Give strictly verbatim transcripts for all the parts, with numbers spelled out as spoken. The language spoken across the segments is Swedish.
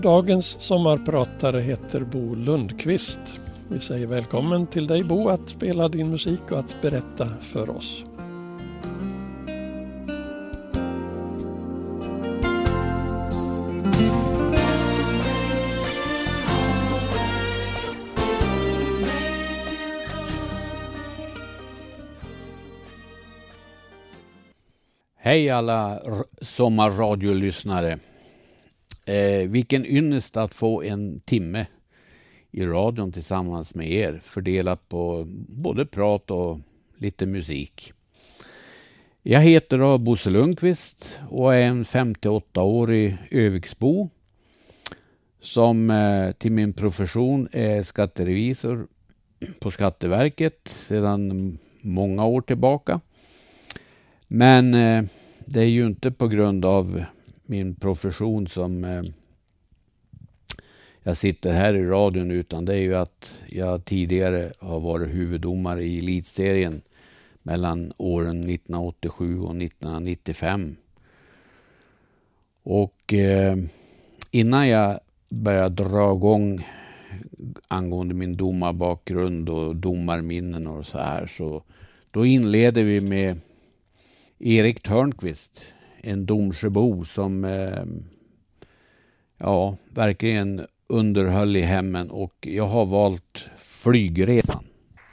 Dagens sommarpratare heter Bo Lundqvist. Vi säger välkommen till dig Bo att spela din musik och att berätta för oss. Hej alla r- sommarradiolyssnare. Eh, vilken ynnest att få en timme i radion tillsammans med er. Fördelat på både prat och lite musik. Jag heter då Bosse Lundqvist och är en femtioåttaårig Öviksbo. Som eh, till min profession är skatterevisor på Skatteverket sedan många år tillbaka. Men eh, det är ju inte på grund av min profession som eh, jag sitter här i radion, utan det är ju att jag tidigare har varit huvuddomare i elitserien mellan åren nittonhundraåttiosju och nittonhundranittiofem. Och eh, innan jag började dra igång angående min domarbakgrund och domarminnen och så här, så då inleder vi med Erik Törnqvist, en Domsjöbo som eh, ja, verkligen underhöll i hemmen, och jag har valt flygresan.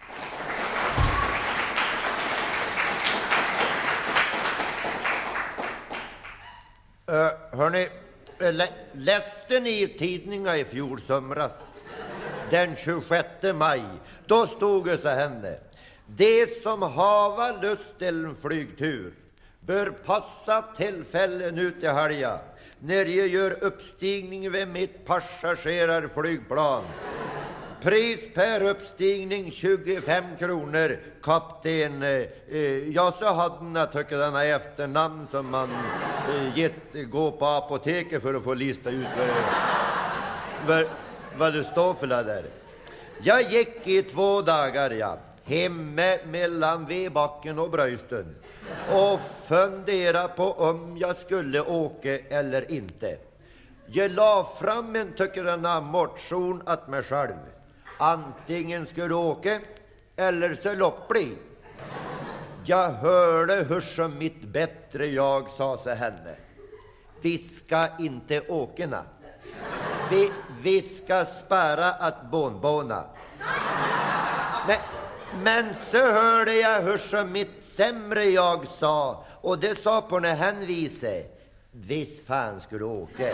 Uh, hörni, lä- läste ni i tidningar i fjol somras den tjugosjätte maj? Då stod det så hände: det som hava lust till en flygtur bör passa tillfällen ut i helga när jag gör uppstigning vid mitt passagerarflygplan. Pris per uppstigning tjugofem kronor. Kapten, eh, ja, så hade jag tyckt denna efternamn som man eh, gett gå på apoteket för att få lista ut vad, vad, vad det står för det där. Jag gick i två dagar, ja, hemme mellan Vebacken och Bröjsten och fundera på om jag skulle åka eller inte. Jag la fram en tyckerna motion att mig själv antingen skulle åka eller så loppli. Jag hörde hur som mitt bättre jag sa sig henne: vi ska inte åkerna. Vi, vi ska spara att bonbona. Men Men så hörde jag hur som mitt sämre jag sa, och det sa på när han visade: visst fan skulle åka.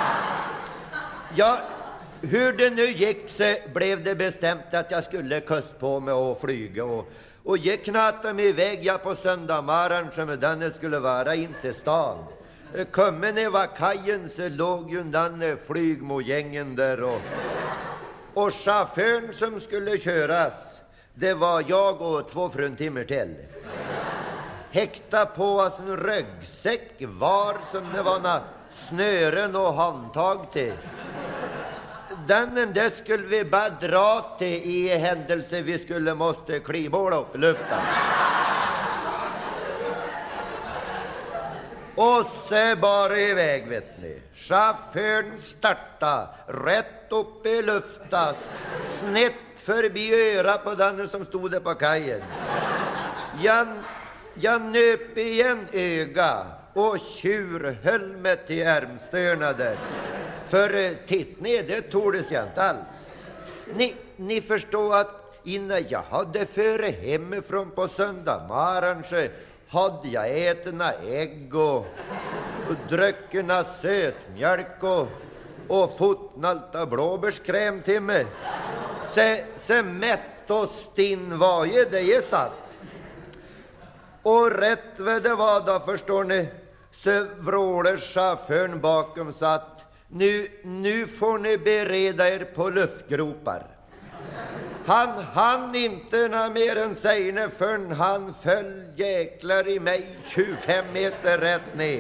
Ja, hur det nu gick så blev det bestämt att jag skulle kust på mig och flyga, och, och jag knatade mig iväg jag på söndag morgon som den skulle vara in till stan. Kommer ni var kajen så låg ju den flygmogängen där, och, och chauffören som skulle köras, det var jag och två fruntimmer till. Häkta på oss en ryggsäck var som det var några snören och handtag till. Den där skulle vi bara dra till i händelse vi skulle måste kliva upp i luften. Och så bara iväg, vet ni. Chauffören starta rätt upp i luften, snett förbi öra på den som stod där på kajen. Jag, jag nöp igen öga och tjur höll mig till ärmstörna där. För titt ner, det tordes jag inte alls. Ni, ni förstår att innan jag hade före hemifrån på söndag morgon så hade jag ätna ägg och, och druckna sötmjölk och, och fotnalta blåbärskräm till mig. Se, se mätt och stinn var ju det jag satt. Och rätt vad det var då, förstår ni, så vrålade chauffören bakom satt: nu, nu får ni bereda er på luftgropar. Han hann inte nå mer än sägna förrän han föll jäklar i mig tjugofem meter rätt ner.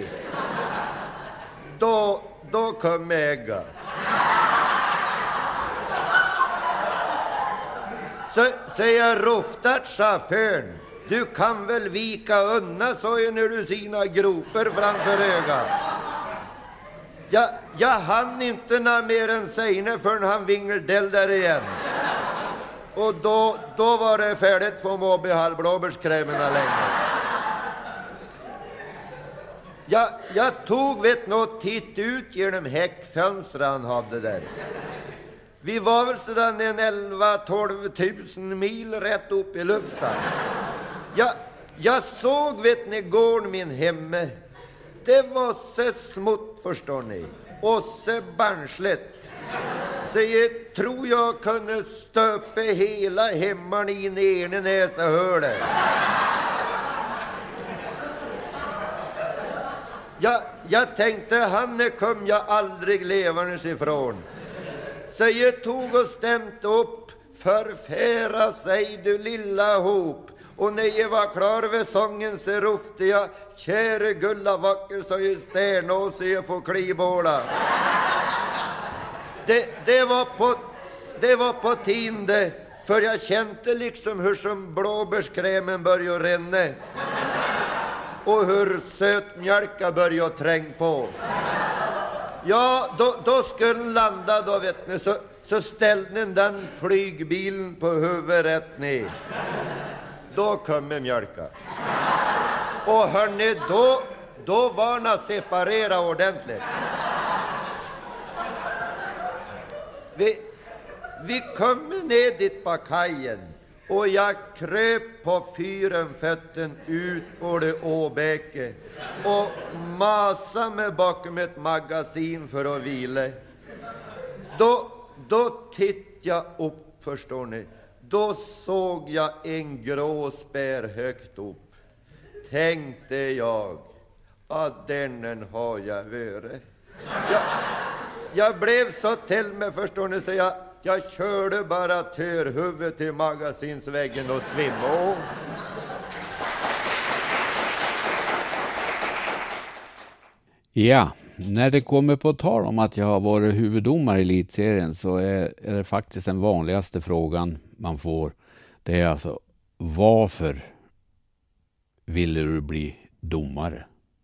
Då, då kom ägga. Så, så jag roftat chauffören: du kan väl vika unna, så när du sina gropar framför ögat. Jag, jag hann inte nå mer än sägna förrän han vingeldell där igen. Och då, då var det färdigt på Måby halvblåbärskrämerna längre. Jag, jag tog vet något titt ut genom häckfönster han hade där. Vi var väl sedan en elva tolv tusen mil rätt upp i luften. Jag, jag såg vet ni gården min hemme. Det var så smått förstår ni. Och så barnsligt. Så jag tror jag kunde stöpa hela hemman i en ene näsehörde. Jag, jag tänkte han kom jag aldrig levandes ifrån. Så jag tog och stämt upp förfära sig du lilla hop. Och när jag var klar vid sången så ropte jag käre gulla vacker så jag stärna och så jag får klibåla. Det, det var på det var på tinde för jag kände liksom hur som blåbärskrämen började rinna. Och hur sötmjölka började träng på. Ja, då, då skulle landa då vet ni, så, så ställde den flygbilen på huvudet rätt ner. Då kommer mjölka. Och hörni, då, då var na separera ordentligt. Vi, vi kommer ner dit på kajen. Och jag kröp på fyren fötten ut på det åbäke och masa mig bakom ett magasin för att vila. Då, då tittade jag upp, förstår ni. Då såg jag en grå spär högt upp. Tänkte jag, att den har jag varit. Jag, jag blev så till mig, förstår ni, så jag Jag körde bara törhuvudet till magasinsväggen och svimmade. Ja, när det kommer på tal om att jag har varit huvuddomare i elitserien så är, är det faktiskt den vanligaste frågan man får. Det är alltså, varför ville du bli domare?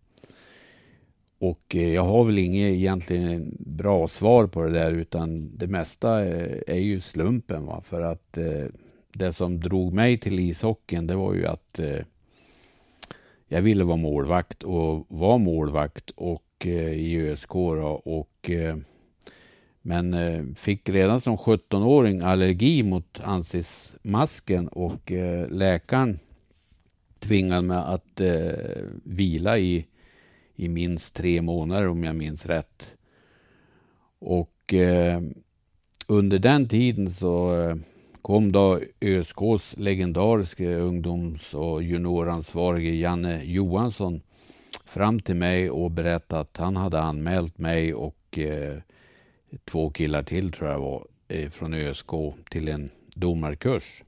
Och jag har väl inget egentligen bra svar på det där, utan det mesta är, är ju slumpen. Va? För att eh, det som drog mig till ishockeyn, det var ju att eh, jag ville vara målvakt och var målvakt och eh, i ÖSK då, och eh, men eh, fick redan som sjuttonåring allergi mot ansismasken och eh, läkaren tvingade mig att eh, vila i i minst tre månader om jag minns rätt. Och eh, under den tiden så eh, kom då ÖSKs legendariska ungdoms- och junioransvarige Janne Johansson fram till mig och berättade att han hade anmält mig och eh, två killar till tror jag var eh, från ÖSK till en domarkurs.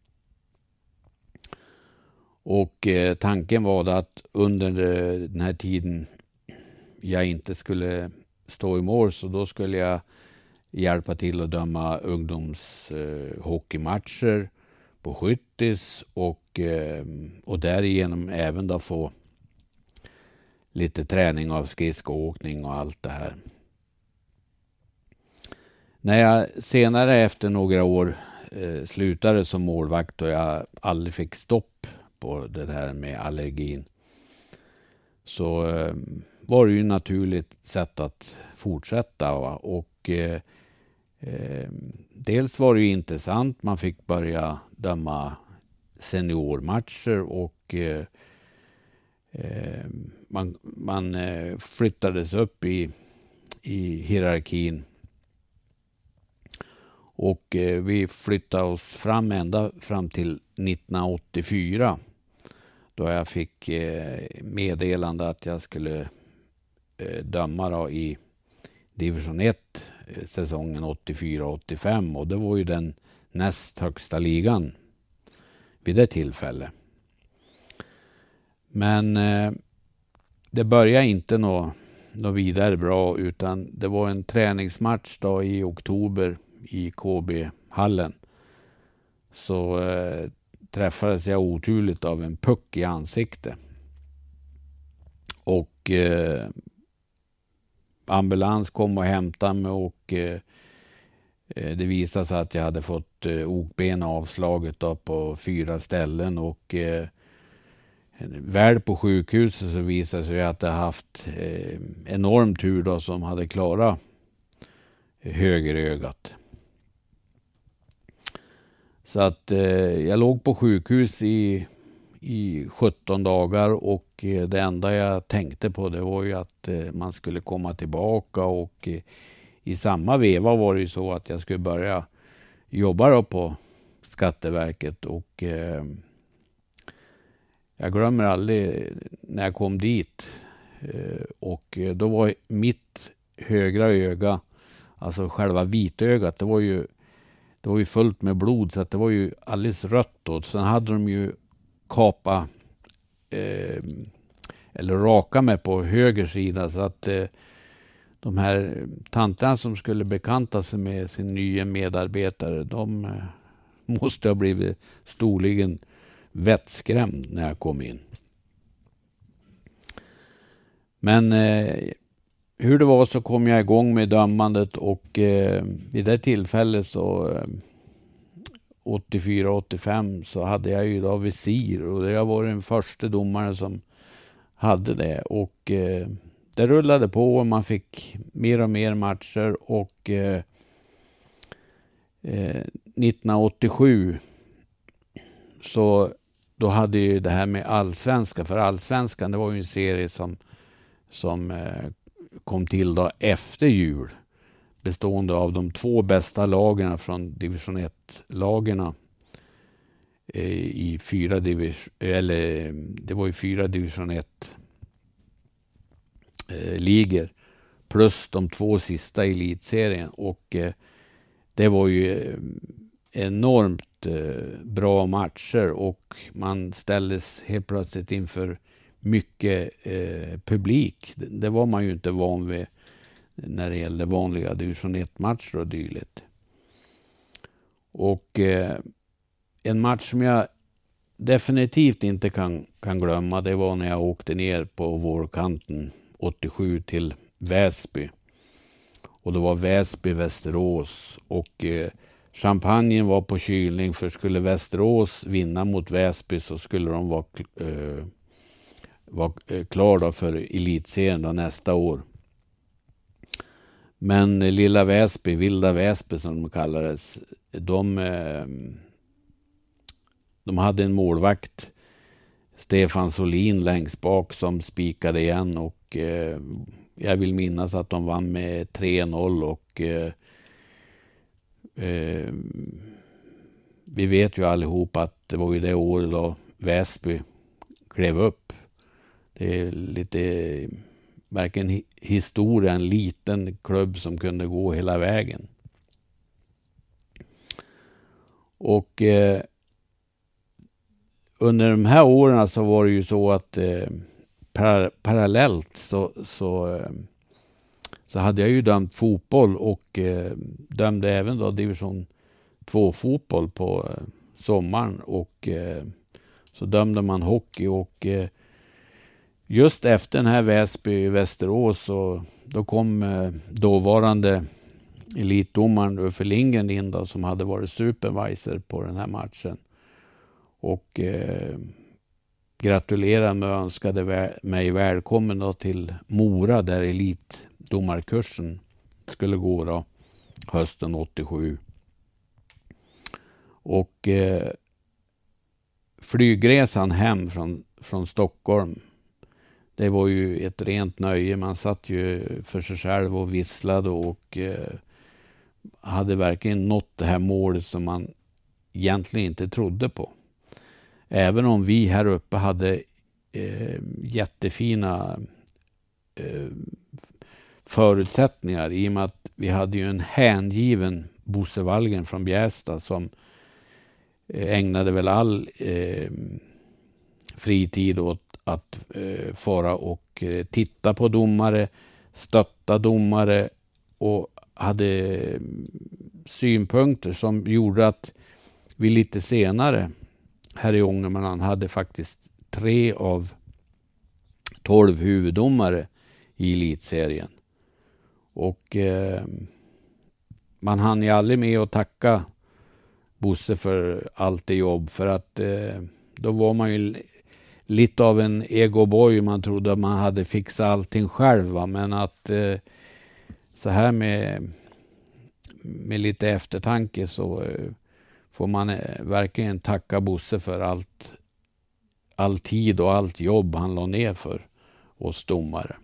Och eh, tanken var att under den här tiden jag inte skulle stå i mål, så då skulle jag hjälpa till att döma ungdomshockeymatcher eh, på skyttis och, eh, och därigenom även då få lite träning av skridskoåkning och allt det här. När jag senare efter några år eh, slutade som målvakt och jag aldrig fick stopp på det här med allergin, så eh, var det ju naturligt sätt att fortsätta. Va? Och eh, eh, dels var det ju intressant, man fick börja döma seniormatcher och eh, eh, man, man eh, flyttades upp i, i hierarkin. Och eh, vi flyttade oss fram ända fram till nittonhundraåttiofyra. Då jag fick eh, meddelande att jag skulle eh, döma då i division ett eh, säsongen åttiofyra åttiofem. Och det var ju den näst högsta ligan vid det tillfället. Men eh, det började inte nå, nå vidare bra, utan det var en träningsmatch då i oktober i K B-hallen. Så eh, träffades jag oturligt av en puck i ansikte. Och eh, ambulans kom och hämtade mig och eh, det visade sig att jag hade fått eh, okben avslaget då på fyra ställen och eh, väl på sjukhuset så visade det sig att jag haft eh, enorm tur då som hade klarat högerögat. Så att eh, jag låg på sjukhus i, i sjutton dagar och eh, det enda jag tänkte på det var ju att eh, man skulle komma tillbaka och eh, i samma veva var det ju så att jag skulle börja jobba då på Skatteverket och eh, jag glömmer aldrig när jag kom dit eh, och då var mitt högra öga, alltså själva vitögat, det var ju det var ju fullt med blod så att det var ju alldeles rött då. Sen hade de ju kapa eh, eller raka mig på höger sida så att eh, de här tanterna som skulle bekanta sig med sin nya medarbetare, de eh, måste ha blivit storligen vettskrämd när jag kom in. Men eh, hur det var så kom jag igång med dömandet och eh, vid det tillfället så eh, åttiofyra åttiofem så hade jag ju då visir och jag var den första domaren som hade det och eh, det rullade på och man fick mer och mer matcher och eh, eh, nittonhundraåttiosju så då hade ju det här med allsvenska, för allsvenskan det var ju en serie som, som eh, kom till då efter jul bestående av de två bästa lagarna från division ett-lagarna eh, i fyra division eller det var ju fyra division ett eh, ligor plus de två sista i elitserien och eh, det var ju eh, enormt eh, bra matcher och man ställdes helt plötsligt inför mycket eh, publik. Det, det var man ju inte van vid när det gällde vanliga division ett-matcher och dylikt. Och eh, en match som jag definitivt inte kan, kan glömma det var när jag åkte ner på vårkanten åttiosju till Väsby. Och det var Väsby-Västerås och eh, champagnen var på kylning för skulle Västerås vinna mot Väsby så skulle de vara eh, var klar då för elitserien då nästa år. Men lilla Väsby, vilda Väsby som de kallades, de, de hade en målvakt, Stefan Solin längst bak som spikade igen och eh, jag vill minnas att de vann med tre noll och eh, eh, vi vet ju allihop att det var ju det året då Väsby klev upp. Det är lite verkligen historia, en liten klubb som kunde gå hela vägen. Och eh, under de här åren så var det ju så att eh, par- parallellt så, så, eh, så hade jag ju dömt fotboll och eh, dömde även då division två fotboll på eh, sommaren och eh, så dömde man hockey och eh, just efter den här Väsby Västerås så då kom eh, dåvarande elitdomaren Uffe Lindgren in då, som hade varit supervisor på den här matchen och eh, gratulerade mig och önskade vä- mig välkommen då till Mora där elitdomarkursen skulle gå då hösten åttiosju. Och eh, flygresan hem från, från Stockholm, det var ju ett rent nöje. Man satt ju för sig själv och visslade och eh, hade verkligen nått det här målet som man egentligen inte trodde på. Även om vi här uppe hade eh, jättefina eh, förutsättningar i och med att vi hade ju en hängiven Bosse Wallgren från Bjästa som eh, ägnade väl all eh, fritid åt att eh, fara och eh, titta på domare, stötta domare och hade eh, synpunkter som gjorde att vi lite senare här i Ångermanland hade faktiskt tre av tolv huvuddomare i elitserien. Och eh, man hann ju aldrig med att tacka Bosse för allt det jobb. För att eh, då var man ju lite av en egoboy. Man trodde att man hade fixat allting själv. Va? Men att eh, så här med, med lite eftertanke så eh, får man eh, verkligen tacka Bosse för allt, all tid och allt jobb han la ner för oss domare.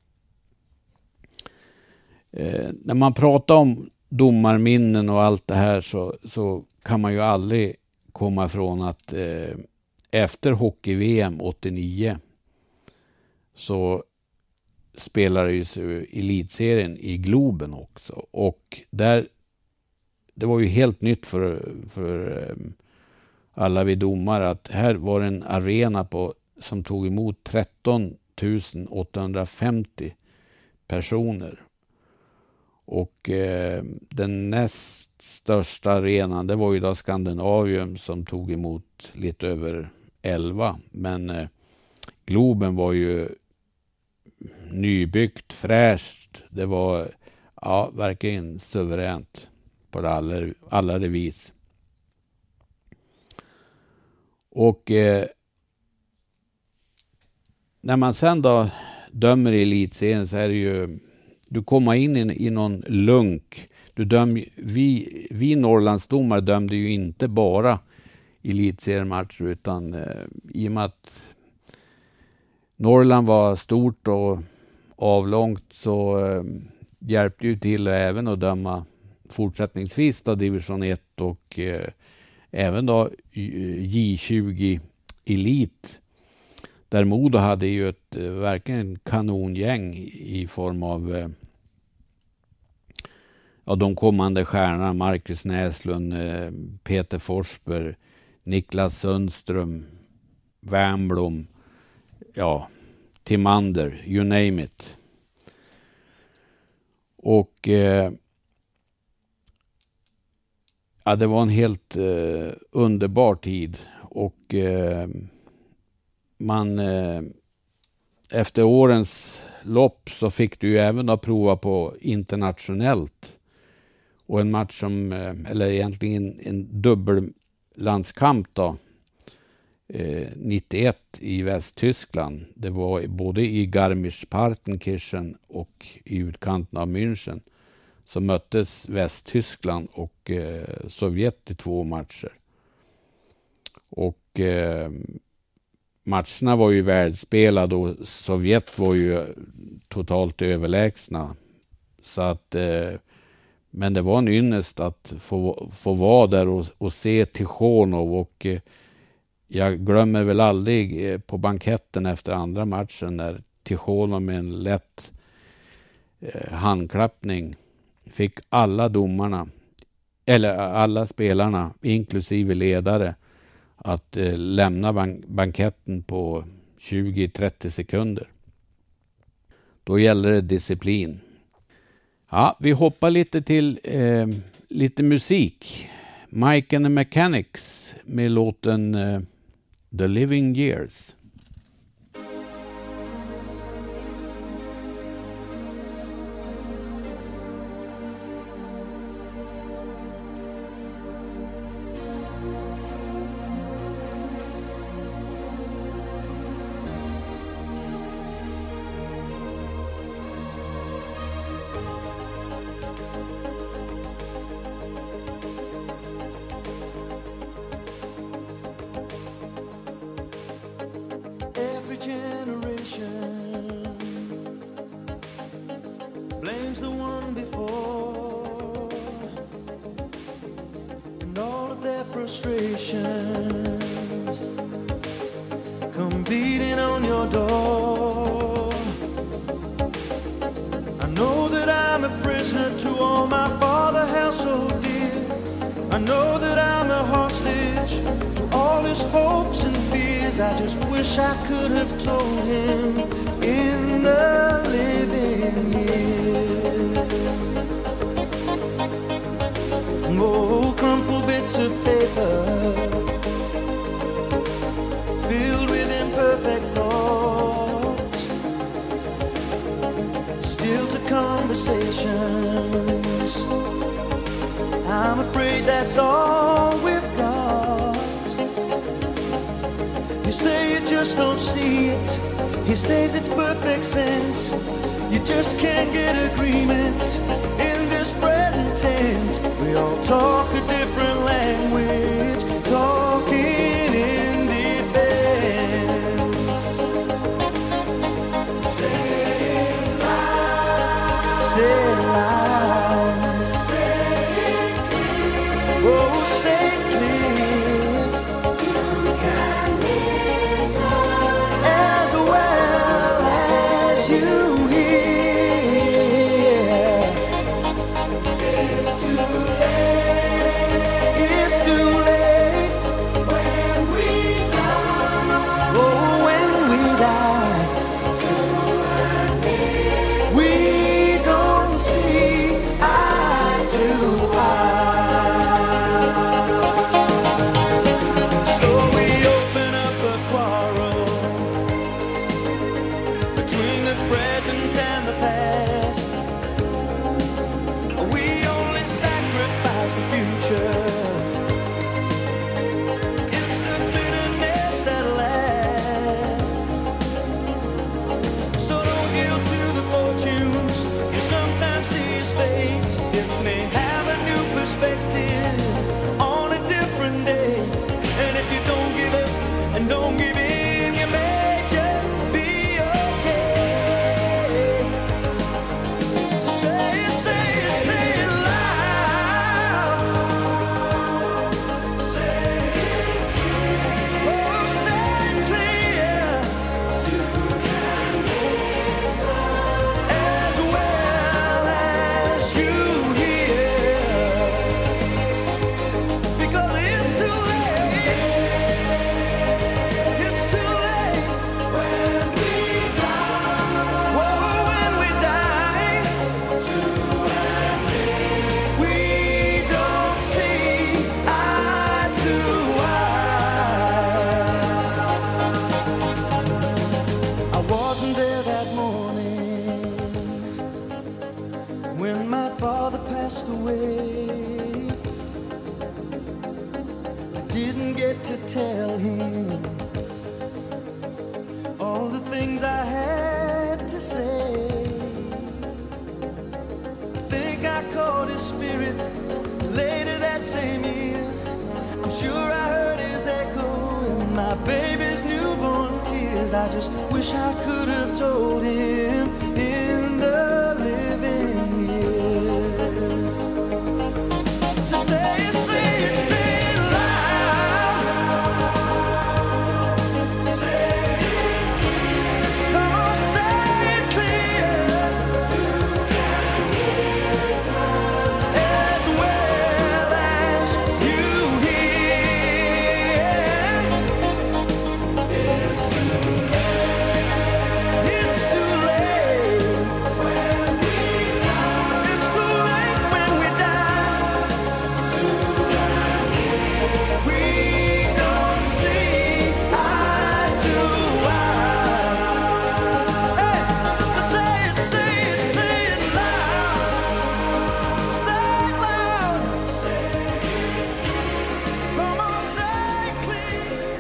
Eh, när man pratar om domarminnen och allt det här så, så kan man ju aldrig komma ifrån att eh, efter hockey-V M åttionio så spelade ju elitserien i Globen också. Och där, det var ju helt nytt för, för eh, alla vi domare att här var en arena på, som tog emot tretton tusen åttahundrafemtio personer. Och eh, den näst största arenan, det var ju då Skandinavium som tog emot lite över elva. Men eh, Globen var ju nybyggt, fräscht. Det var ja, verkligen suveränt på alla, alla det vis. Och eh, när man sen då dömer i elitserien så är det ju, du kommer in i, i någon lunk. Du döm, vi, vi Norrlandsdomare dömde ju inte bara elitseriematcher utan eh, i och med att Norrland var stort och avlångt så eh, hjälpte ju till även att döma fortsättningsvis då division ett och eh, även då J tjugo Elit. Där Modo hade ju ett eh, verkligen kanongäng i form av eh, ja, de kommande stjärnorna Marcus Näslund, eh, Peter Forsberg, Niklas Sundström, Wernbloom, ja, Timander, you name it. Och eh, ja, det var en helt eh, underbar tid. Och eh, man eh, efter årens lopp så fick du ju även att prova på internationellt. Och en match som, eh, eller egentligen en, en dubbellandskamp då. Eh, nittioett i Västtyskland. Det var både i Garmisch-Partenkirchen och i utkanten av München. Så möttes Västtyskland och eh, Sovjet i två matcher. Och eh, matcherna var ju världsspelade och Sovjet var ju totalt överlägsna. Så att, eh, men det var en ynnest att få, få vara där och, och se Tikhonov och eh, jag glömmer väl aldrig eh, på banketten efter andra matchen när Tikhonov med en lätt eh, handklappning fick alla domarna eller alla spelarna inklusive ledare att eh, lämna bank- banketten på tjugo till trettio sekunder. Då gäller det disciplin. Ja, vi hoppar lite till eh, lite musik. Mike and the Mechanics med låten eh, The Living Years. Conversation I'm afraid that's all we've got. You say you just don't see it. He says it's perfect sense. You just can't get agreement in this present tense. We all talk a different language, talking in defense. Say it loud. Say it loud. Say it clear. Oh, say it clear. You can listen as well as you hear. It's too late. It's too late when we die. Oh, when we die. We don't see eye to eye. So we open up a quarrel between the present and the past. We only sacrifice the future. It's the bitterness that lasts. So don't yield to the fortunes you sometimes see as fate. It may have a new perspective on a different day. And if you don't give up and don't give in, you may just be okay. So say it, say it, say it loud. Say it clear. Oh, say it clear. You can listen as well as you hear. Because it's too late. It's too late when we die. Whoa, when we die. We don't see eye to eye. I wasn't there that morning when my father passed away. I didn't get to tell him all the things I had to say. I think I caught his spirit later that same year. I'm sure I heard his echo in my baby's newborn tears. I just wish I could have told him in the living years. So say it, say it, say it loud. Say it clear. Come on, say it clear. You can listen as well as you hear. It's too late. It's too late when we die. It's too late when we die. We don't see eye to eye. Hey, so say it, say it, say it loud. Say it loud. Say it clear. Come on, say it clear.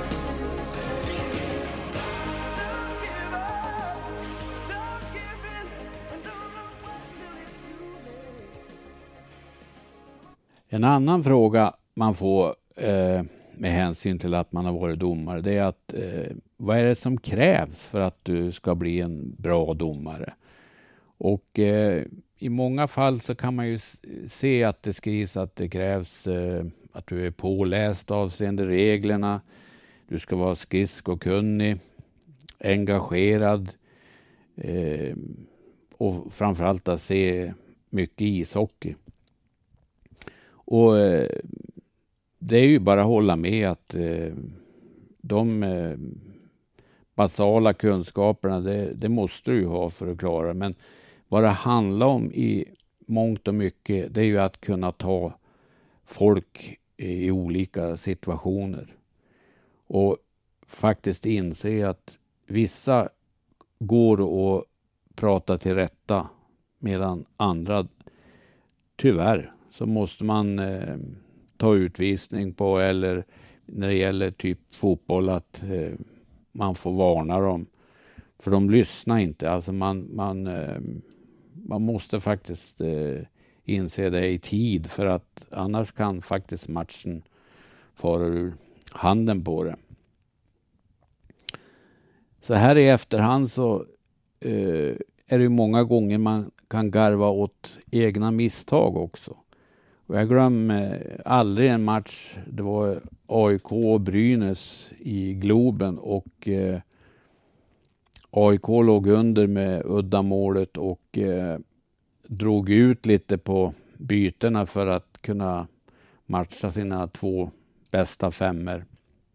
Don't give up. Don't give in. And don't look back till it's too late. En annan fråga man får eh, med hänsyn till att man har varit domare, det är att eh, vad är det som krävs för att du ska bli en bra domare? Och eh, i många fall så kan man ju s- se att det skrivs att det krävs eh, att du är påläst avseende reglerna, du ska vara skridskokunnig, engagerad eh, och framförallt att se mycket ishockey. Och eh, det är ju bara att hålla med att eh, de eh, basala kunskaperna, det, det måste du ju ha för att klara det. Men vad det handlar om i mångt och mycket, det är ju att kunna ta folk i olika situationer. Och faktiskt inse att vissa går att prata till rätta medan andra tyvärr så måste man eh, ta utvisning på, eller när det gäller typ fotboll att eh, man får varna dem. För de lyssnar inte. Alltså man, man, eh, man måste faktiskt eh, inse det i tid, för att annars kan faktiskt matchen fara ur handen på det. Så här i efterhand så eh, är det ju många gånger man kan garva åt egna misstag också. Och jag glömmer aldrig en match, det var A I K och Brynäs i Globen, och eh, A I K låg under med uddamålet och eh, drog ut lite på bytena för att kunna matcha sina två bästa femmer.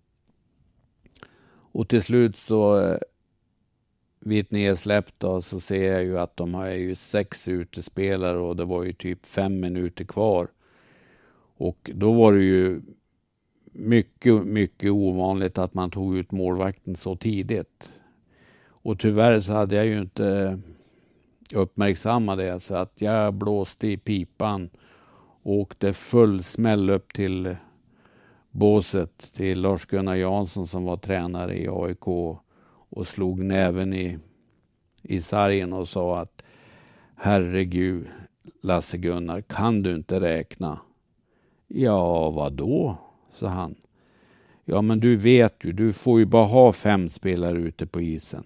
Och till slut så eh, vid ett nedsläpp då, så ser jag ju att de har ju sex utespelare och det var ju typ fem minuter kvar. Och då var det ju mycket, mycket ovanligt att man tog ut målvakten så tidigt. Och tyvärr så hade jag ju inte uppmärksammat det, så att jag blåste i pipan och åkte full smäll upp till båset till Lars-Gunnar Jansson som var tränare i A I K, och slog näven i, i sargen och sa att herregud Lasse-Gunnar, kan du inte räkna? Ja, vad då? Sa han. Ja, men du vet ju, du får ju bara ha fem spelare ute på isen.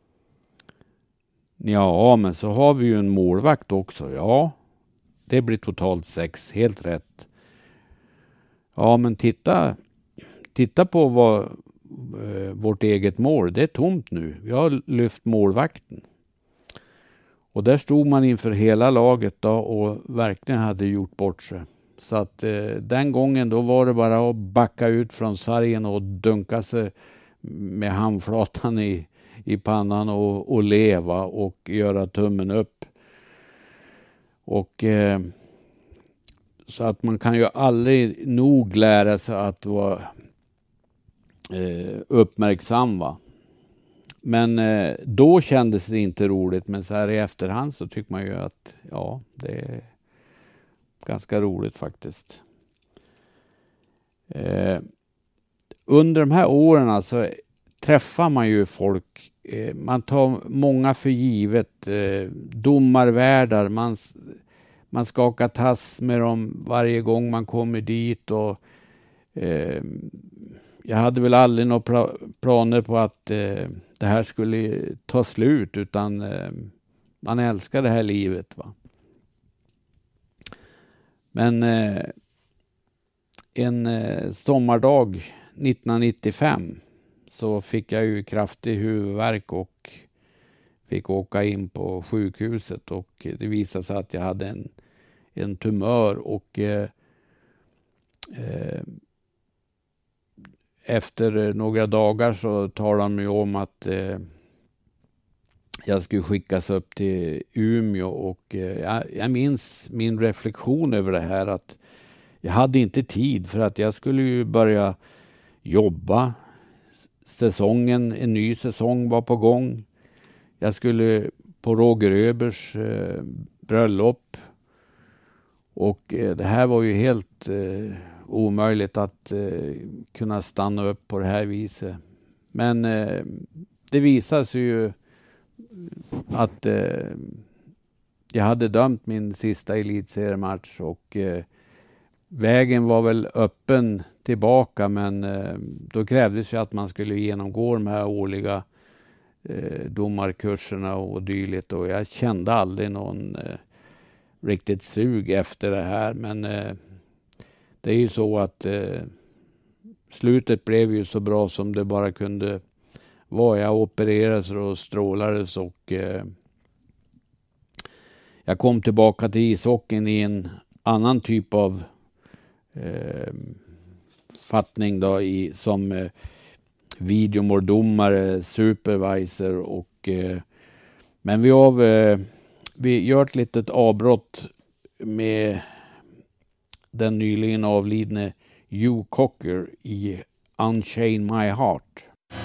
Ja, men så har vi ju en målvakt också. Ja, det blir totalt sex, helt rätt. Ja, men titta, titta på vad, eh, vårt eget mål, det är tomt nu. Vi har lyft målvakten. Och där stod man inför hela laget då och verkligen hade gjort bort sig. Så att eh, den gången då var det bara att backa ut från sargen och dunka sig med handflatan i, i pannan och, och leva och göra tummen upp. Och eh, så att man kan ju aldrig nog lära sig att vara eh, uppmärksam, va. Men eh, då kändes det inte roligt, men så här i efterhand så tycker man ju att ja, det är ganska roligt faktiskt. Eh, under de här åren alltså träffar man ju folk. Eh, man tar många för givet. Eh, domarvärdar. Man, man skakar tass med dem varje gång man kommer dit. Och, eh, jag hade väl aldrig några pla- planer på att eh, det här skulle ta slut. Utan eh, man älskar det här livet, va. Men eh, en eh, sommardag nittonhundranittiofem så fick jag ju kraftig huvudvärk och fick åka in på sjukhuset, och det visade sig att jag hade en, en tumör, och eh, eh, efter några dagar så talade de ju om att eh, jag skulle skickas upp till Umeå, och eh, jag, jag minns min reflektion över det här, att jag hade inte tid, för att jag skulle ju börja jobba. Säsongen, en ny säsong var på gång. Jag skulle på Roger Öbers eh, bröllop, och eh, det här var ju helt eh, omöjligt att eh, kunna stanna upp på det här viset. Men eh, det visade sig ju att eh, jag hade dömt min sista elitseriematch, och eh, vägen var väl öppen tillbaka, men eh, då krävdes ju att man skulle genomgå de här årliga eh, domarkurserna och dylikt, och jag kände aldrig någon eh, riktigt sug efter det här, men eh, det är ju så att eh, slutet blev ju så bra som det bara kunde vara. Jag opererades och strålades, och eh, jag kom tillbaka till ishockeyn i en annan typ av eh, fattning då, i, som eh, videomåldomare, supervisor, och eh, men vi av eh, vi gör ett litet avbrott med den nyligen avlidne Hugh Cocker i Unchain My Heart.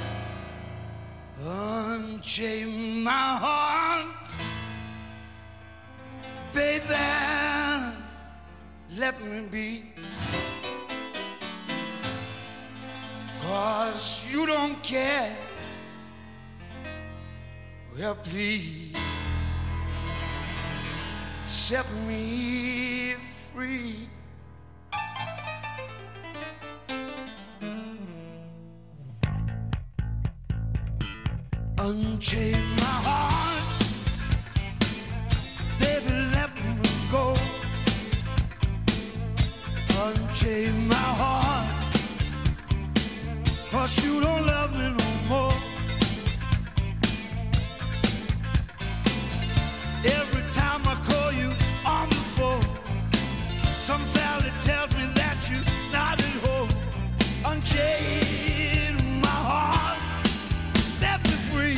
Unchain my heart, baby, let me be. 'Cause you don't care. Well, please set me free. Unchain my heart, baby, let me go. Unchain my heart, 'cause you don't love me no more. Every time I call you on the phone, some fella tells me that you're not at home. Unchain my heart, set me free.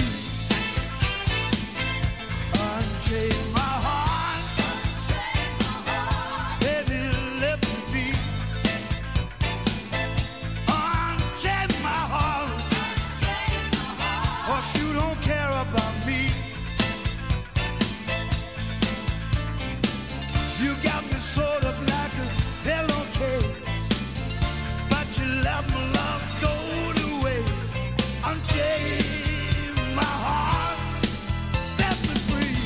Unchain my heart, baby, let me be. Unchain my heart, 'cause you don't care about me. You got me sort of like a pillowcase, but you let my love go to waste. Unchain my heart, set me free.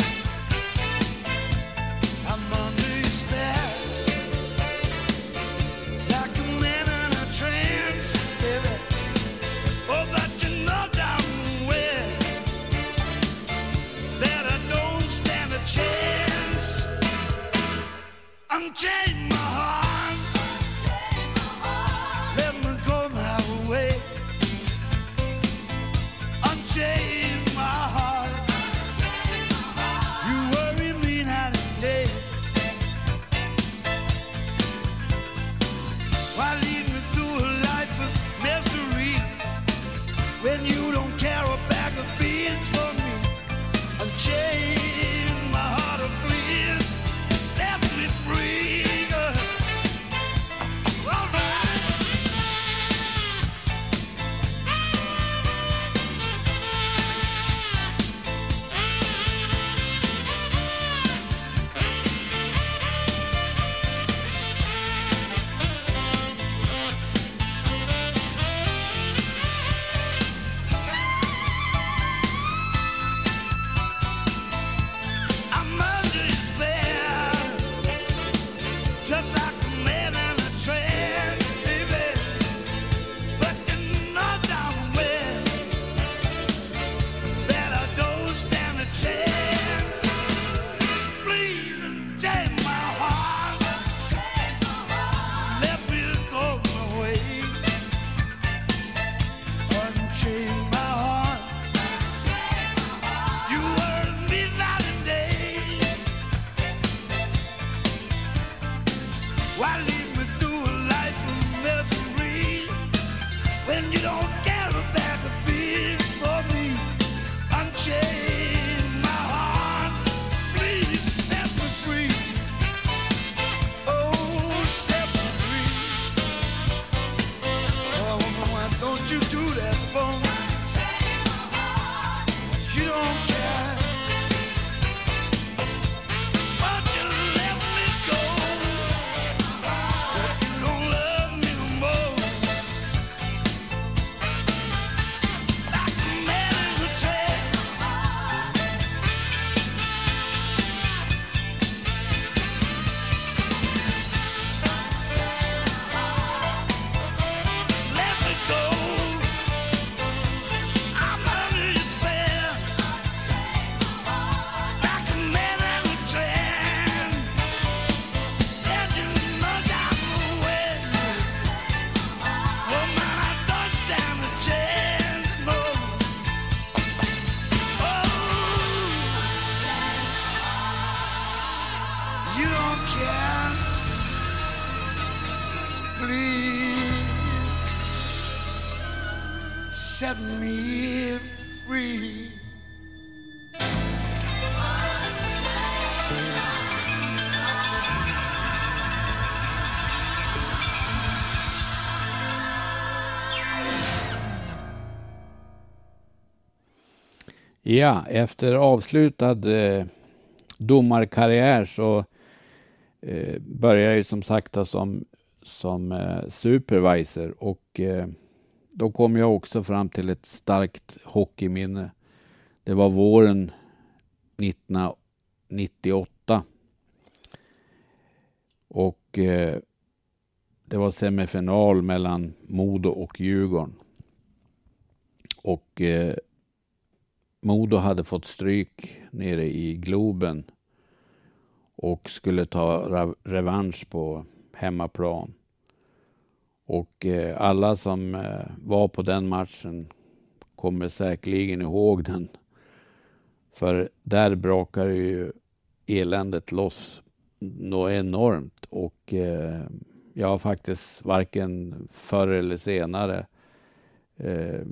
I'm under your spell, like a man in a trance, baby. Oh, but you know damn well that I don't stand a chance. Unchain my heart, let me go my way. Unchain my heart, you worry me night and day. Why lead me through a life of misery when you don't care a bag of beans for me? Unchain my heart, oh please, set me free. All right. I'm under your spell, just like a man in a trance, baby. But you know damn well that I don't stand a chance. Please unchain my heart, let me go my way. Unchain my heart, you worry me night and day. Why lead me through a life of misery when you don't care a bag of beans for me? Unchain my heart, please set me free. Oh, set me free. Oh, why don't you do that for me? You don't care. Won't you let me go? If you don't love me no more, like a man in a trance. Let me go. I'm under your spell, like a man in a trance. And you know damn well, oh man, I don't stand a chance, no. Oh, you don't care. Please set me free. Ja, efter avslutad eh, domarkarriär så eh, började ju som sagt som, som eh, supervisor och eh, då kom jag också fram till ett starkt hockeyminne. Det var våren nittonhundranittioåtta och eh, det var semifinal mellan Modo och Djurgården. Och eh, Modo hade fått stryk nere i Globen och skulle ta ra- revansch på hemmaplan. Och eh, alla som eh, var på den matchen kommer säkerligen ihåg den. För där brakar ju eländet loss något enormt. Och eh, jag har faktiskt varken förr eller senare eh,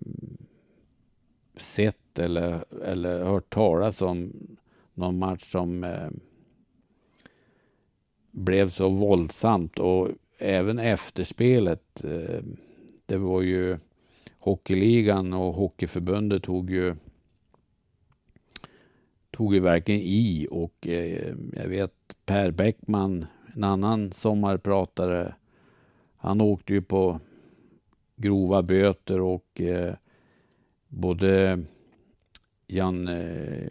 sett eller, eller hört talas om någon match som eh, blev så våldsamt. Och även efterspelet, eh, det var ju Hockeyligan och Hockeyförbundet tog ju tog ju verkligen i och eh, jag vet Per Bäckman, en annan sommarpratare, han åkte ju på grova böter och eh, både Jan eh,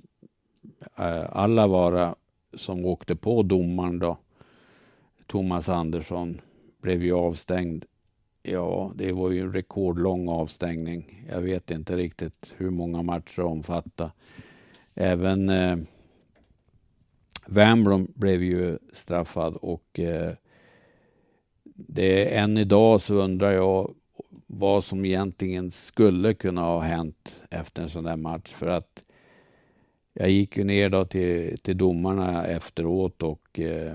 Allavara som åkte på domaren då, Thomas Andersson, blev ju avstängd. Ja, det var ju en rekordlång avstängning. Jag vet inte riktigt hur många matcher omfatta. Även eh, Wernbloom blev ju straffad och eh, det är än idag så undrar jag vad som egentligen skulle kunna ha hänt efter en sån där match. För att jag gick ju ner då till, till domarna efteråt och eh,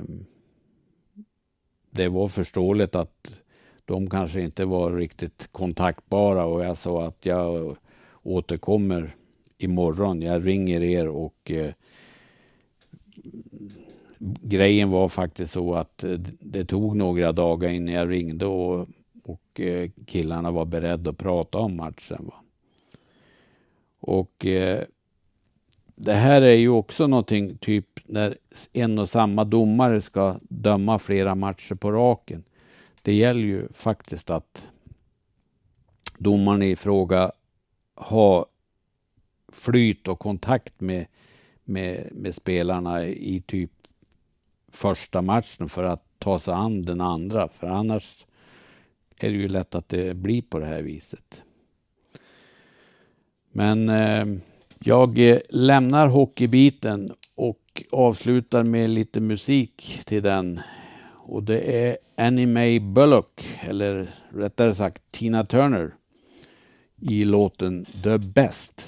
det var förståeligt att de kanske inte var riktigt kontaktbara och jag sa att jag återkommer imorgon. Jag ringer er och eh, grejen var faktiskt så att eh, det tog några dagar innan jag ringde och, och eh, killarna var beredda att prata om matchen. Va? Och eh, det här är ju också någonting typ när en och samma domare ska döma flera matcher på raken. Det gäller ju faktiskt att domaren i fråga har flyt och kontakt med, med, med spelarna i typ första matchen för att ta sig an den andra. För annars är det ju lätt att det blir på det här viset. Men eh, jag lämnar hockeybiten och avslutar med lite musik till den. Och det är Annie Mae Bullock, eller rättare sagt Tina Turner, i låten The Best.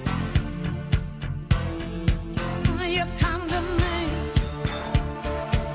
You come to me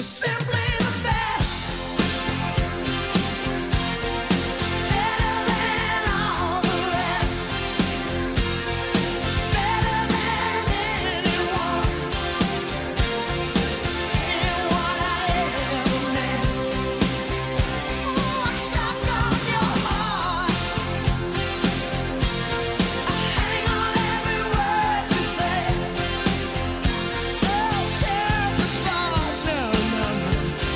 You're simply the best. Better than all the rest. Better than anyone. Anyone I ever met. Ooh, I'm stuck on your heart. I hang on every word you say. Oh, tears apart. No, no, no.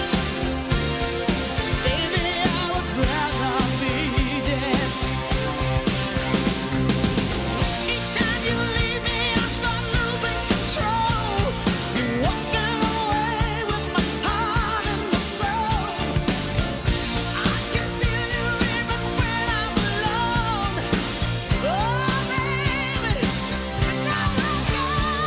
Baby, I would rather be dead. Each time you leave me, I start losing control. You're walking away with my heart and my soul. I can feel you even when I'm alone. Oh, baby, never go.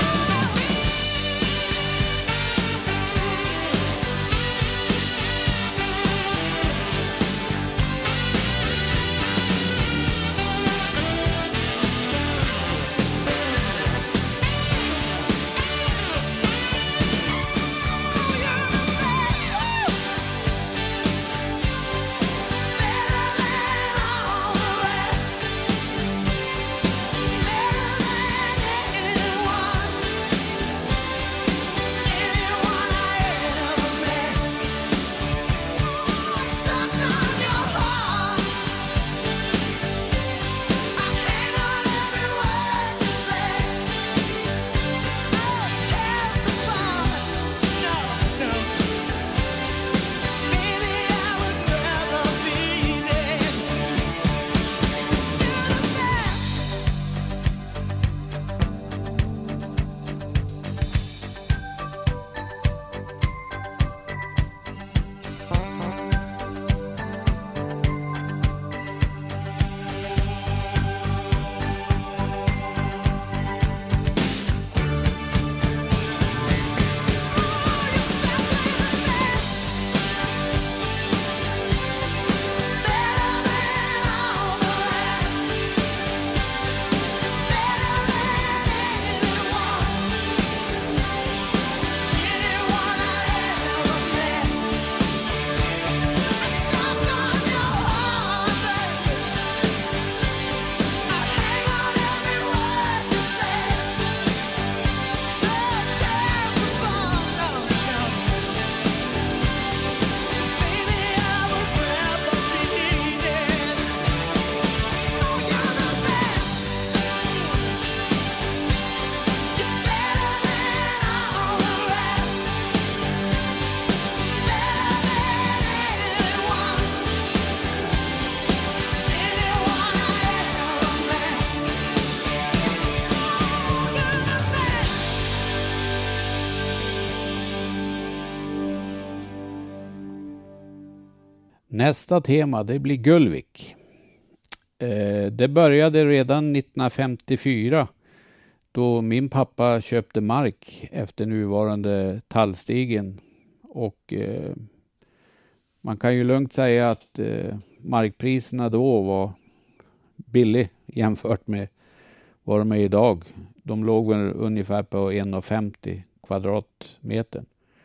Nästa tema, det blir Gullvik. Eh, det började redan nittonhundrafemtiofyra då min pappa köpte mark efter nuvarande Tallstigen. Och eh, man kan ju lugnt säga att eh, markpriserna då var billig jämfört med vad de är idag. De låg väl ungefär på en komma femtio kvadratmeter.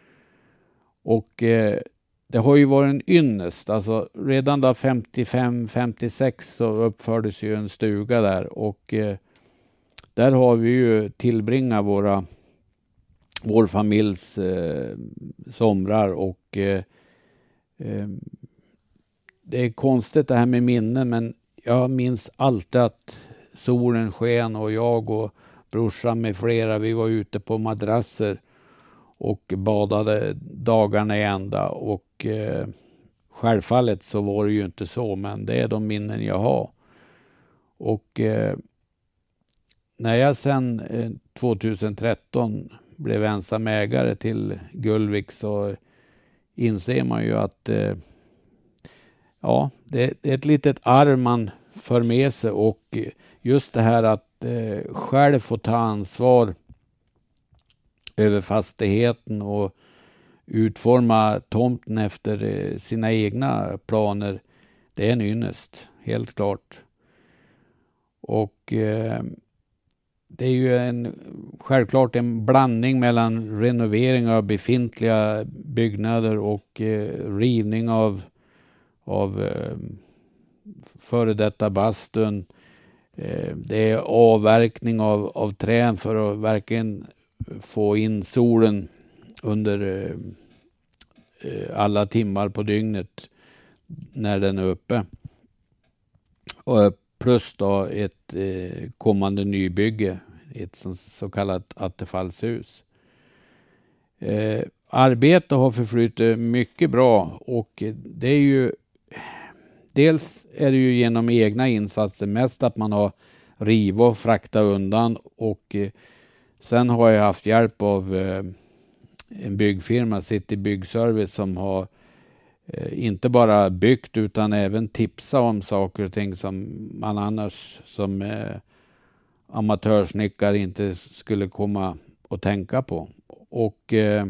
Och eh, det har ju varit en ynnest. Alltså redan då femtiofem femtiosex så uppfördes ju en stuga där. Och eh, där har vi ju tillbringat våra, vår familjs eh, somrar. Och eh, eh, det är konstigt det här med minnen. Men jag minns alltid att solen sken och jag och brorsan med flera, vi var ute på madrasser och badade dagarna i ända. Och eh, självfallet så var det ju inte så, men det är de minnen jag har. Och eh, när jag sen eh, tjugohundratretton blev ensam ägare till Gullvik så inser man ju att eh, ja, det, det är ett litet arv man för med sig. Och just det här att eh, själv få ta ansvar över fastigheten och utforma tomten efter eh, sina egna planer, det är en ynnest, helt klart. Och eh, det är ju en, självklart en blandning mellan renovering av befintliga byggnader och eh, rivning av, av eh, före detta bastun. Eh, det är avverkning av, av träd för att verkligen få in solen under eh, alla timmar på dygnet när den är uppe. Och plus då ett eh, kommande nybygge, ett så, så kallat attefallshus. Eh, arbete har förflutit mycket bra, och det är ju dels är det ju genom egna insatser, mest att man har rivit och fraktat undan, och eh, sen har jag haft hjälp av eh, en byggfirma, City Byggservice, som har eh, inte bara byggt utan även tipsat om saker och ting som man annars som eh, amatörsnickare inte skulle komma och tänka på. Och eh,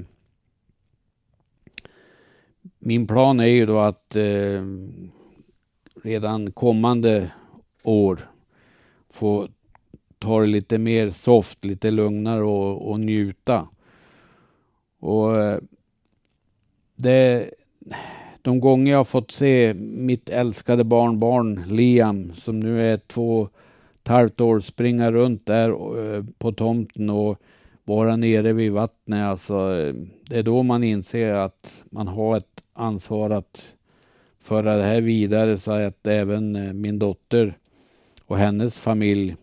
min plan är ju då att eh, redan kommande år få ta det lite mer soft, lite lugnare och, och njuta. Och eh, det, de gånger jag har fått se mitt älskade barnbarn Liam, som nu är två och ett halvt år, springa runt där eh, på tomten och vara nere vid vattnet. Alltså, det är då man inser att man har ett ansvar att föra det här vidare, så att även eh, min dotter och hennes familj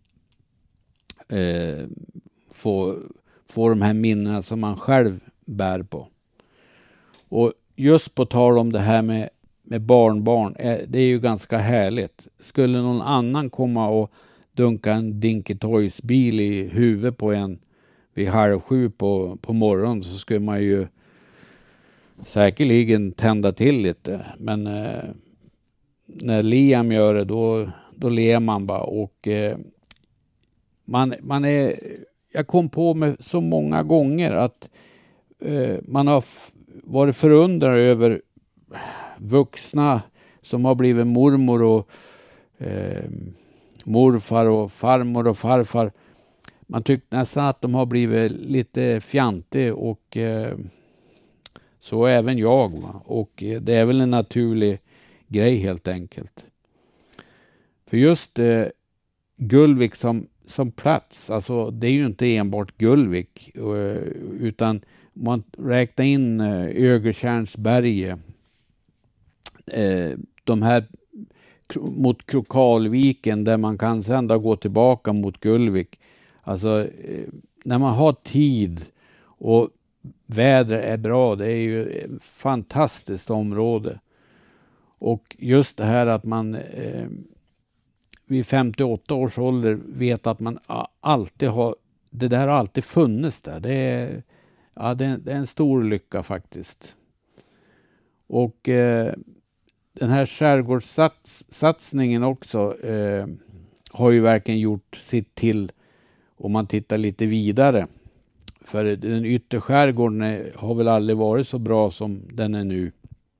eh, får, får de här minnena som man själv bär på. Och just på tal om det här med, med barnbarn, eh, det är ju ganska härligt. Skulle någon annan komma och dunka en Dinky Toys bil i huvudet på en vid halv sju på, på morgonen, så skulle man ju säkerligen tända till lite. Men eh, när Liam gör det, då, då ler man bara. Och eh, man, man är, jag kom på med så många gånger att eh, man har f- varit förundrad över vuxna som har blivit mormor och eh, morfar och farmor och farfar. Man tyckte nästan att de har blivit lite fjantig, och eh, så även jag. Va? Och eh, det är väl en naturlig grej helt enkelt. För just eh, Gullvik som, som plats, alltså det är ju inte enbart Gullvik, eh, utan man räknar in eh, Ögertjärnsberge, eh, de här mot Krokalviken, där man kan sedan då gå tillbaka mot Gullvik. Alltså eh, när man har tid och vädret är bra, det är ju ett fantastiskt område. Och just det här att man eh, vid femtioåtta års ålder vet att man alltid har, det där har alltid funnits där. Det är, ja, det är, det är en stor lycka faktiskt. Och eh, den här skärgårdssatsningen också eh, har ju verkligen gjort sitt till, om man tittar lite vidare. För den yttre skärgården är, har väl aldrig varit så bra som den är nu.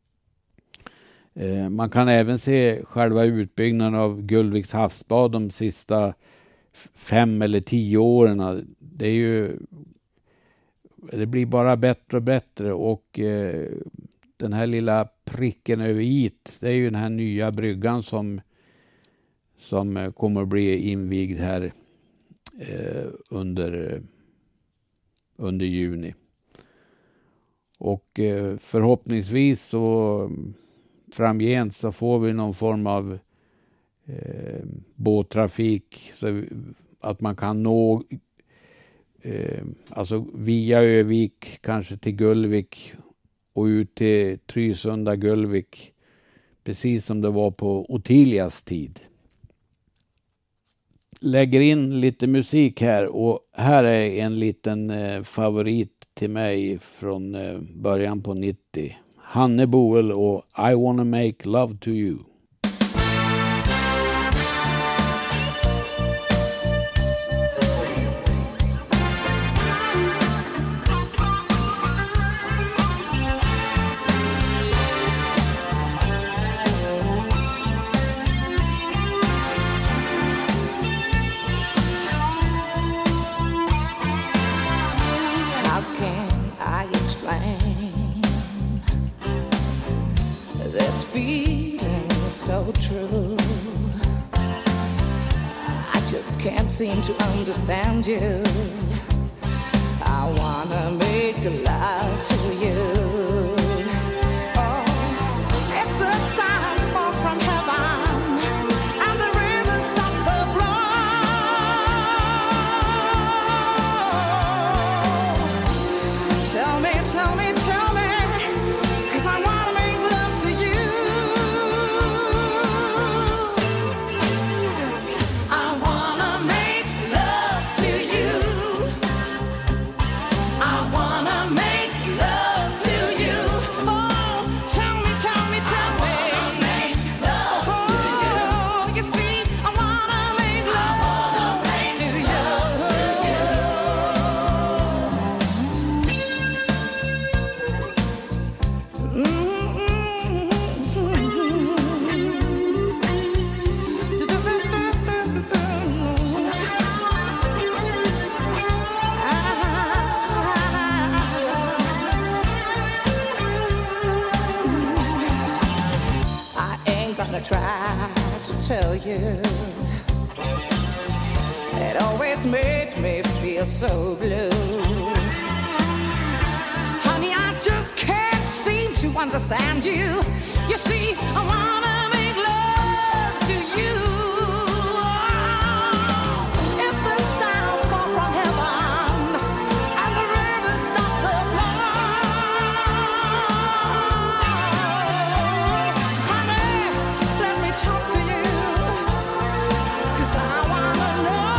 Eh, man kan även se själva utbyggnaden av Gullviks havsbad de sista fem eller tio åren. Det är ju, det blir bara bättre och bättre, och eh, den här lilla pricken över it, det är ju den här nya bryggan som, som kommer att bli invigd här eh, under, under juni. Och eh, förhoppningsvis så framgent så får vi någon form av eh, båttrafik, så att man kan nå eh, alltså via Övik kanske till Gullvik och ut till Trysunda Gullvik, precis som det var på Ottilias tid. Lägger in lite musik här, och här är en liten eh, favorit till mig från eh, början på nittio. Hanne Boel och I wanna make love to you. time. This feeling is so true. I just can't seem to understand you. I wanna make love to you. Oh, if the stars fall from heaven and the rivers stop the flow, tell me, tell me, tell me, 'cause I wanna make love to you. I wanna make love to you. I wanna make love to you. Oh, tell me, tell me, tell me. I wanna make love to you. You see, I wanna make love to you. I ain't gonna try to tell you. It always made me feel so blue. Honey, I just can't seem to understand you. You see, I wanna make love to you. If the stars fall from heaven and the rivers stop the flow, honey, let me talk to you. 'Cause I wanna know,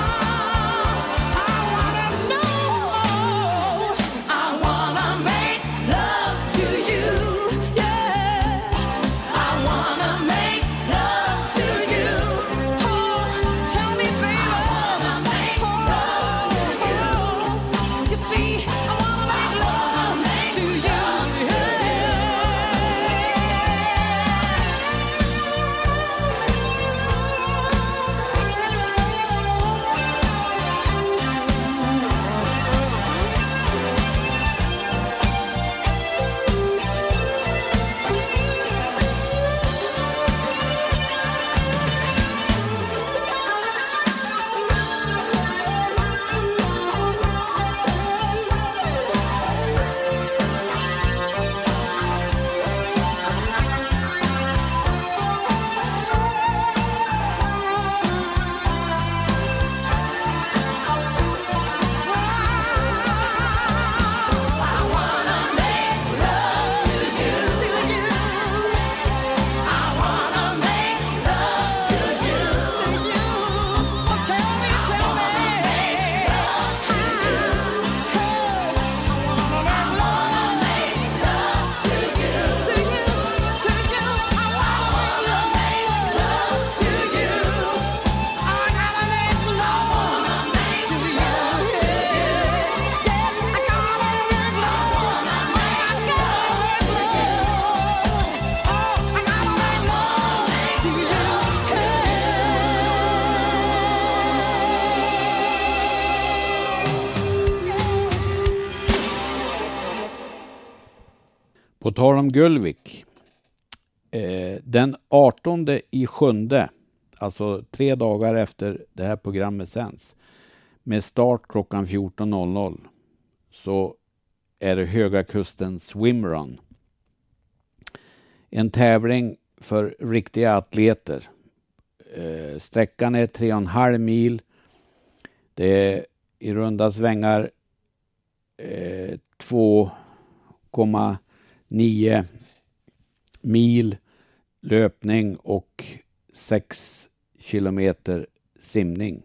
I wanna know, I wanna make love to you, yeah. I wanna make love to you. Oh, tell me, baby, I wanna make love to you. You see, I wanna make love to you, yeah. På tal om Gullvik. Eh, den artonde i sjunde, alltså tre dagar efter det här programmet sänds, med start klockan fjorton noll noll, så är det Höga Kusten Swimrun. En tävling för riktiga atleter. Eh, sträckan är tre och en halv mil. Det är i runda svängar eh, två komma nio mil löpning och sex kilometer simning.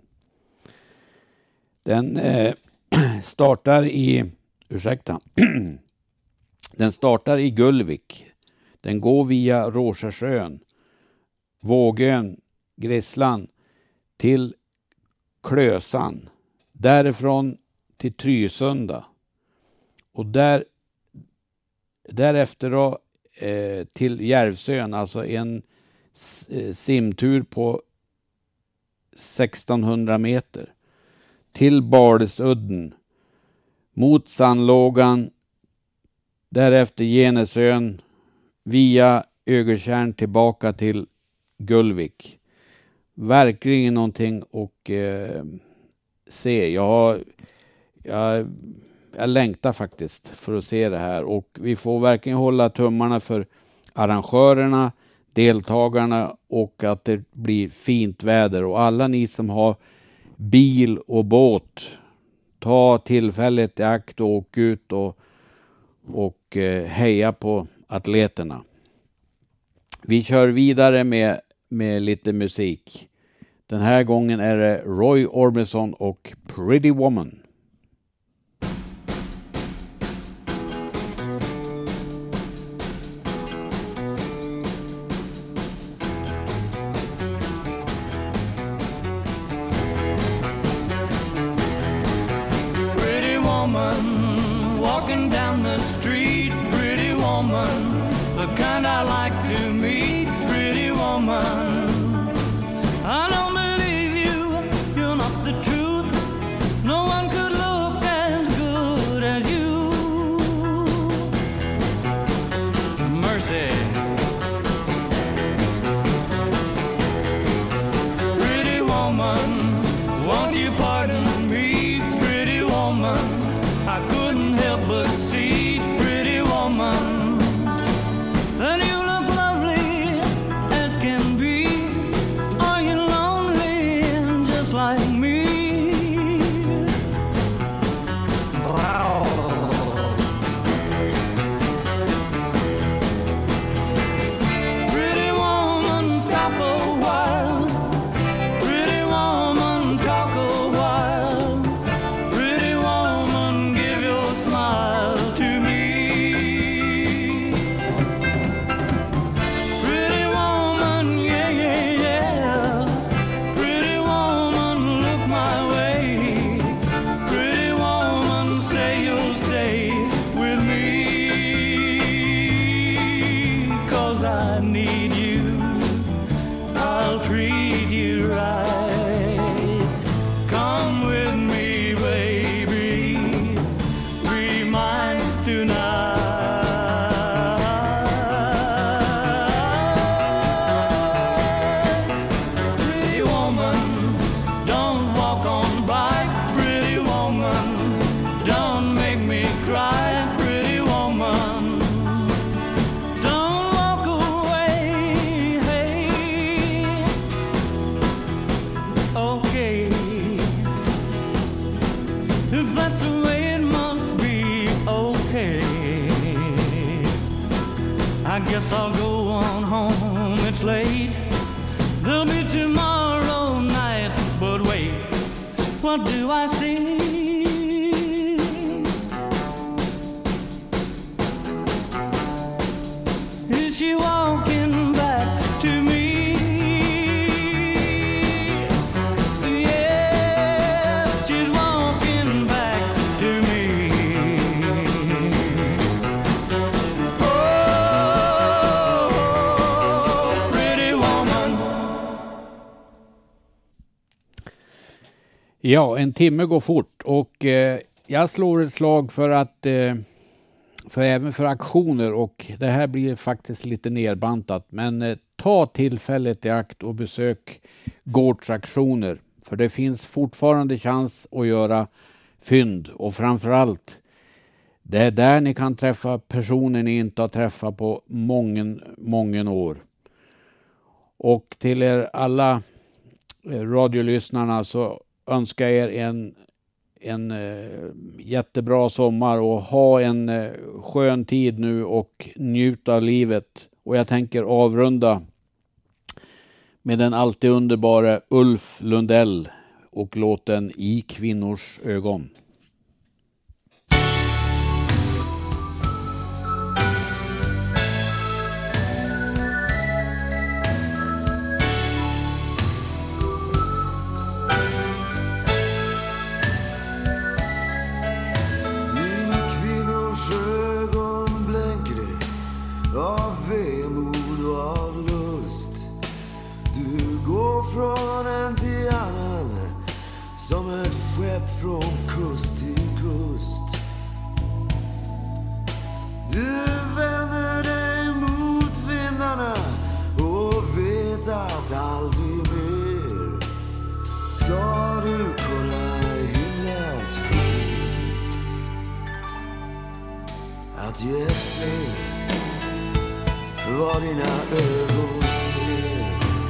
Den eh, startar i ursäkta. Den startar i Gullvik. Den går via Råsjösjön, Vågön, Grisslan till Klösan. Därifrån till Trysunda. Och där därefter då eh, till Järvsön, alltså en eh, simtur på sextonhundra meter. Till Bardesudden, mot Sandlågan, Därefter Genesön via Ögertjärn tillbaka till Gullvik. Verkligen någonting att eh, se. Jag, har, jag, jag längtar faktiskt för att se det här. Och vi får verkligen hålla tummarna för arrangörerna, deltagarna och att det blir fint väder. Och alla ni som har bil och båt, ta tillfället i akt och åk ut och, och eh, heja på atleterna. Vi kör vidare med, med lite musik. Den här gången är det Roy Orbison och Pretty Woman. Pretty woman, walking down the street. Pretty woman, the kind I like to meet. Pretty woman, I don't believe you, you're not the truth. No one could look as good as you. Mercy. Pretty woman, won't you pardon me? Pretty woman, I couldn't help but see. Pretty woman, and you look lovely as can be. Are you lonely just like me? Pretty woman, stop a while. Pretty woman, talk a while. Pretty woman, give your smile to me. Pretty woman, yeah, yeah, yeah. Pretty woman, look my way. Pretty woman, say you'll stay with me. 'Cause I need you, I'll treat you right. Come with me, baby, be mine tonight. Pretty woman, don't walk on by. Pretty woman, don't make me cry. Pretty woman, don't walk away. Hey, okay, if that's the way it must be, okay. I guess I'll go on home, it's late. There'll be tomorrow night, but wait, what do I see? Is she walking back to me? Yes, she's walking back to me. Oh, pretty woman. Ja, en timme går fort och eh, jag slår ett slag för att eh, för även för aktioner, och det här blir faktiskt lite nerbantat, men eh, ta tillfället i akt och besök gårdsaktioner, för det finns fortfarande chans att göra fynd, och framförallt det är där ni kan träffa personer ni inte har träffat på många, många år. Och till er alla eh, radiolyssnarna så önskar jag er en en eh, jättebra sommar och ha en eh, skön tid nu och njuta av livet. Och jag tänker avrunda med den alltid underbara Ulf Lundell och låten I kvinnors ögon. Från en till annan, som ett skepp från kust till kust. Du ge efter för vad dina ögon ser.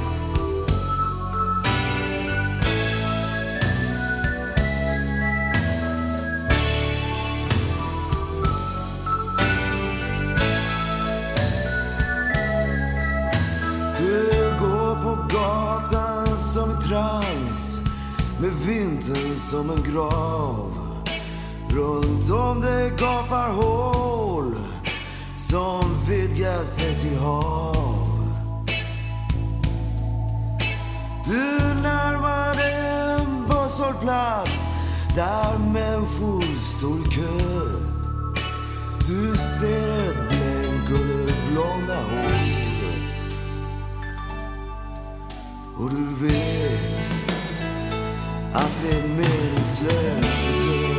Du går på gatan som en trans, med vintern som en grav. Runt om dig gapar hål som vidgar sig till hav. Du närmar dig en busshållplats där människor står i kö. Du ser ett blänkgullerblonda hår och du vet att det är meningslöst att dö.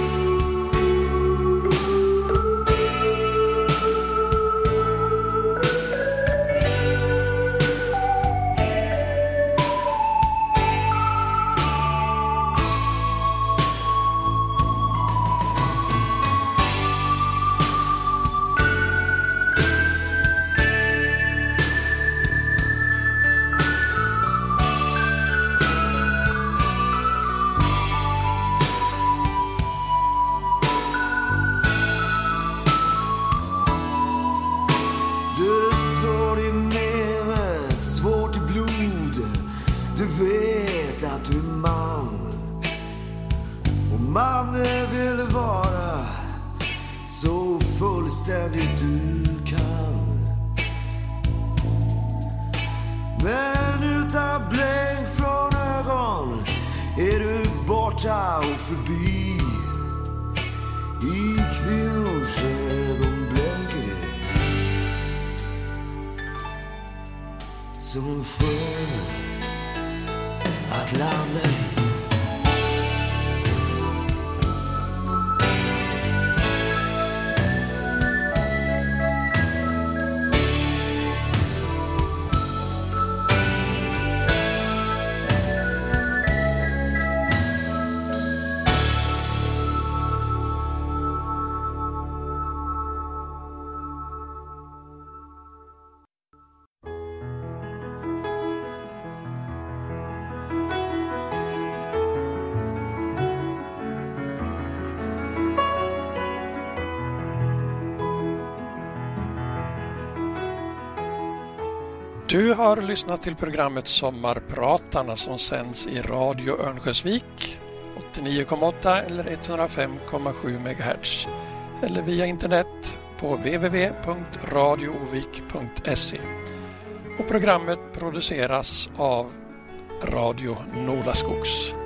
Som en sjö att landa i. Du har lyssnat till programmet Sommarpratarna som sänds i Radio Örnsköldsvik åttionio komma åtta eller etthundrafem komma sju megahertz eller via internet på w w w punkt radioovik punkt se. Och programmet produceras av Radio Nolaskogs.